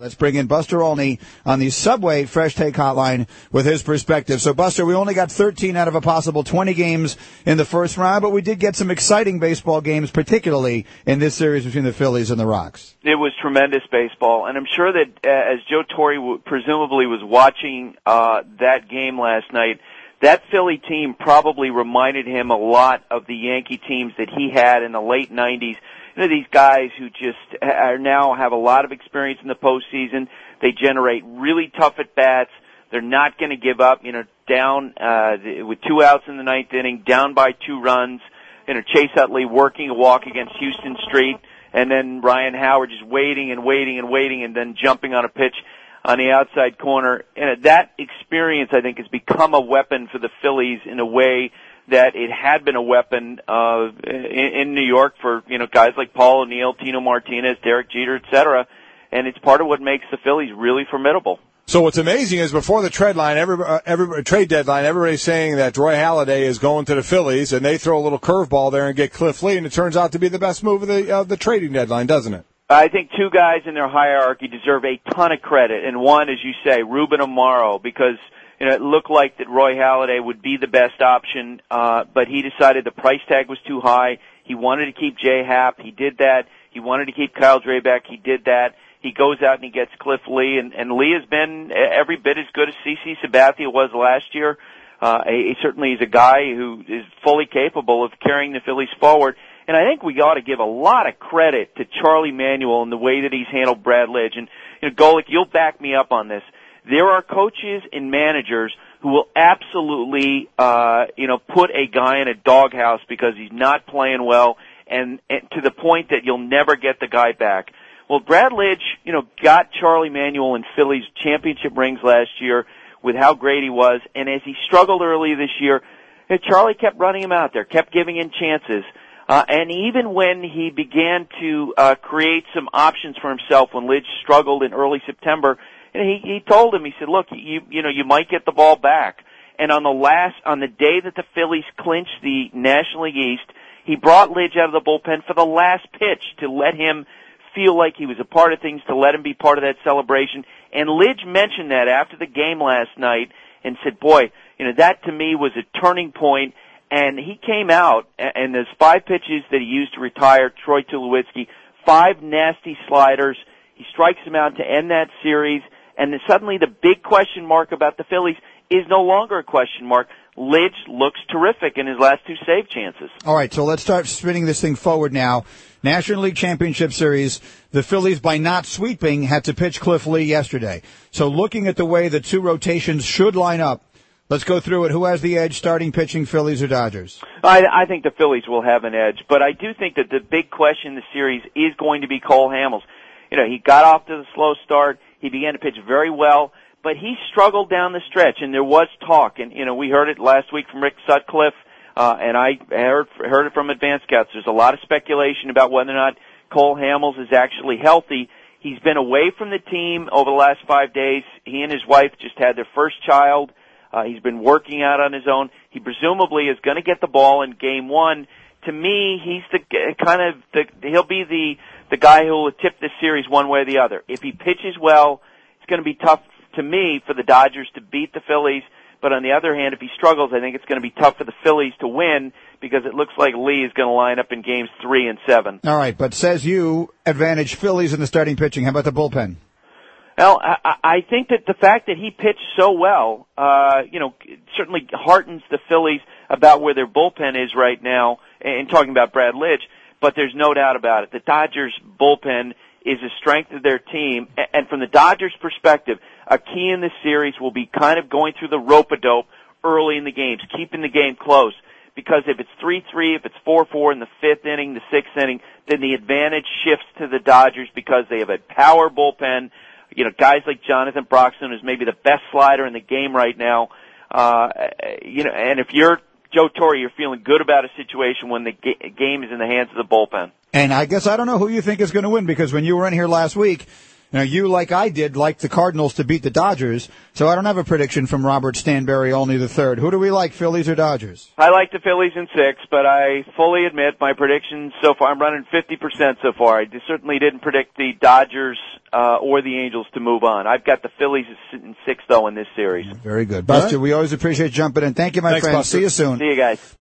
Let's bring in Buster Olney on the Subway Fresh Take Hotline with his perspective. So, Buster, we only got 13 out of a possible 20 games in the first round, but we did get some exciting baseball games, particularly in this series between the Phillies and the Rocks. It was tremendous baseball, and I'm sure that as Joe Torre presumably was watching that game last night, that Philly team probably reminded him a lot of the Yankee teams that he had in the late 90s. You know, these guys who just are now have a lot of experience in the postseason. They generate really tough at-bats. They're not going to give up, down with 2 outs in the ninth inning, down by 2 runs. Chase Utley working a walk against Houston Street, and then Ryan Howard just waiting, and then jumping on a pitch on the outside corner. And that experience, I think, has become a weapon for the Phillies in a way that it had been a weapon in New York for guys like Paul O'Neill, Tino Martinez, Derek Jeter, etc. And it's part of what makes the Phillies really formidable. So what's amazing is before the trade deadline, everybody's saying that Roy Halladay is going to the Phillies, and they throw a little curveball there and get Cliff Lee, and it turns out to be the best move of the trading deadline, doesn't it? I think 2 guys in their hierarchy deserve a ton of credit, and one, as you say, Ruben Amaro, because it looked like that Roy Halladay would be the best option, but he decided the price tag was too high. He wanted to keep Jay Happ. He did that. He wanted to keep Kyle Drabek. He did that. He goes out and he gets Cliff Lee, and Lee has been every bit as good as CC Sabathia was last year. He certainly is a guy who is fully capable of carrying the Phillies forward. And I think we ought to give a lot of credit to Charlie Manuel in the way that he's handled Brad Lidge. And Golick, you'll back me up on this. There are coaches and managers who will absolutely, put a guy in a doghouse because he's not playing well, and to the point that you'll never get the guy back. Well, Brad Lidge, got Charlie Manuel in Phillies championship rings last year with how great he was, and as he struggled early this year, Charlie kept running him out there, kept giving him chances. And even when he began to create some options for himself when Lidge struggled in early September, he told him, he said, look, you might get the ball back. And on the day that the Phillies clinched the National League East, he brought Lidge out of the bullpen for the last pitch to let him feel like he was a part of things, to let him be part of that celebration. And Lidge mentioned that after the game last night and said, boy, that to me was a turning point. And he came out, and there's 5 pitches that he used to retire Troy Tulowitzki, 5 nasty sliders. He strikes him out to end that series. And then suddenly the big question mark about the Phillies is no longer a question mark. Lidge looks terrific in his last 2 save chances. All right, so let's start spinning this thing forward now. National League Championship Series, the Phillies, by not sweeping, had to pitch Cliff Lee yesterday. So looking at the way the 2 rotations should line up, let's go through it. Who has the edge, starting pitching, Phillies or Dodgers? I think the Phillies will have an edge, but I do think that the big question in the series is going to be Cole Hamels. He got off to the slow start. He began to pitch very well, but he struggled down the stretch, and there was talk. And, we heard it last week from Rick Sutcliffe, and I heard it from Advanced Scouts. There's a lot of speculation about whether or not Cole Hamels is actually healthy. He's been away from the team over the last 5 days. He and his wife just had their first child. He's been working out on his own. He presumably is going to get the ball in Game 1. To me, he's he'll be the guy who will tip this series one way or the other. If he pitches well, it's going to be tough to me for the Dodgers to beat the Phillies. But on the other hand, if he struggles, I think it's going to be tough for the Phillies to win because it looks like Lee is going to line up in Games 3 and 7. All right, but says you, advantage Phillies in the starting pitching. How about the bullpen? Well, I think that the fact that he pitched so well, certainly heartens the Phillies about where their bullpen is right now, and talking about Brad Lidge, but there's no doubt about it. The Dodgers bullpen is a strength of their team, and from the Dodgers' perspective, a key in this series will be kind of going through the rope-a-dope early in the games, keeping the game close, because if it's 3-3, if it's 4-4 in the 5th inning, the 6th inning, then the advantage shifts to the Dodgers because they have a power bullpen. Guys like Jonathan Broxton, who's maybe the best slider in the game right now. And if you're Joe Torre, you're feeling good about a situation when the game is in the hands of the bullpen. And I guess I don't know who you think is going to win, because when you were in here last week, Now, you, like I did, like the Cardinals to beat the Dodgers, so I don't have a prediction from Robert Stanberry, only the third. Who do we like, Phillies or Dodgers? I like the Phillies in 6, but I fully admit my predictions so far, I'm running 50% so far. I certainly didn't predict the Dodgers or the Angels to move on. I've got the Phillies in 6, though, in this series. Very good. Buster, we always appreciate jumping in. Thank you, my friend. Buster. See you soon. See you guys.